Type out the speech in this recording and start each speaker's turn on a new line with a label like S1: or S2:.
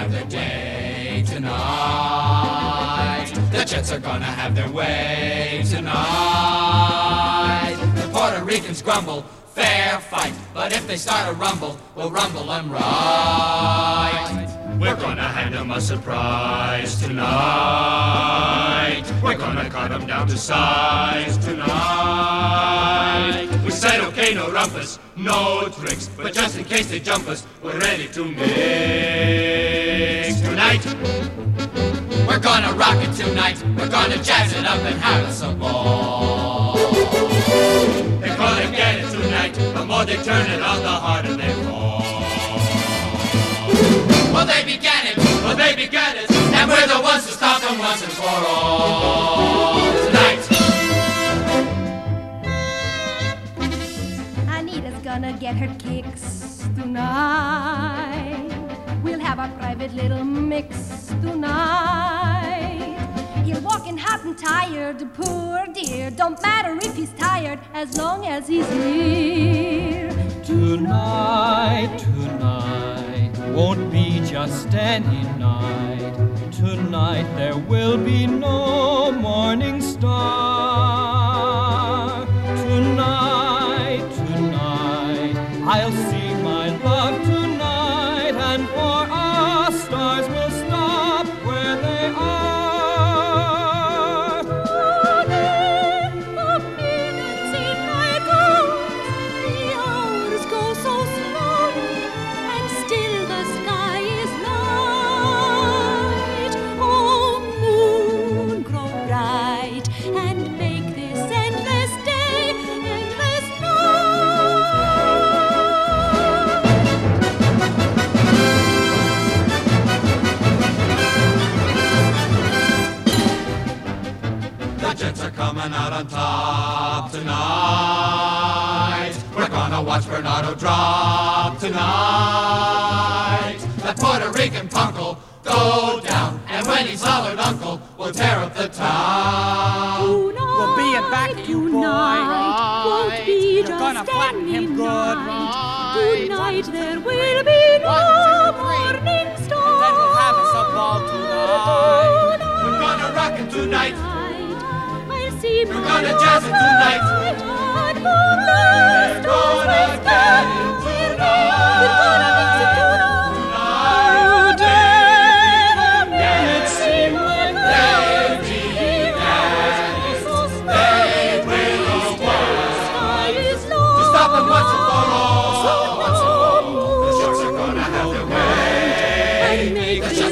S1: have their day tonight. The Jets are gonna have their way tonight. The Puerto Ricans grumble, fair fight, but if they start a rumble, we'll rumble them right. We're gonna hand them a surprise tonight. We're gonna cut them down to size tonight. We said okay, no rumpus, no tricks, but just in case they jump us, we're ready to mix tonight. We're gonna rock it tonight. We're gonna jazz it up and have us a ball. They're gonna get it tonight. The more they turn it on, the harder they fall. Well, they began it, and we're the ones to stop them once and for all tonight.
S2: Anita's gonna get her kicks tonight. We'll have a private little mix tonight. He'll walk in hot and tired, poor dear. Don't matter if he's tired, as long as he's here.
S3: Tonight won't be just any night. Tonight there will be no morning star. Tonight, I'll see my love tonight, and for our stars will stop where they are.
S2: The minutes in my goes, the hours go so slowly, and still the sky is light. Oh, moon, grow bright, and make this endless day, endless
S1: The Jets are coming out on top tonight. We're gonna watch Bernardo drop tonight. That Puerto Rican punk'll go down, and when he's hollered uncle, we'll tear up the town.
S4: We'll be it back to you, boy.
S2: Won't be
S4: You're
S2: just
S4: gonna flatten him
S2: any
S4: good,
S2: night.
S4: right?
S2: Tonight there will be no
S4: 1, 2, 3.
S2: morning star.
S4: And then we'll have us a ball tonight.
S1: We're gonna rock it tonight.
S2: I'll see
S1: We're
S2: my
S1: gonna jazz it tonight.
S2: and for the
S1: We're
S2: stars
S1: gonna
S2: will
S1: get it tonight.
S2: We're gonna mix it tonight.
S1: It seemed like they began. They will work to stop them once and for all. The Jets are gonna have their way. The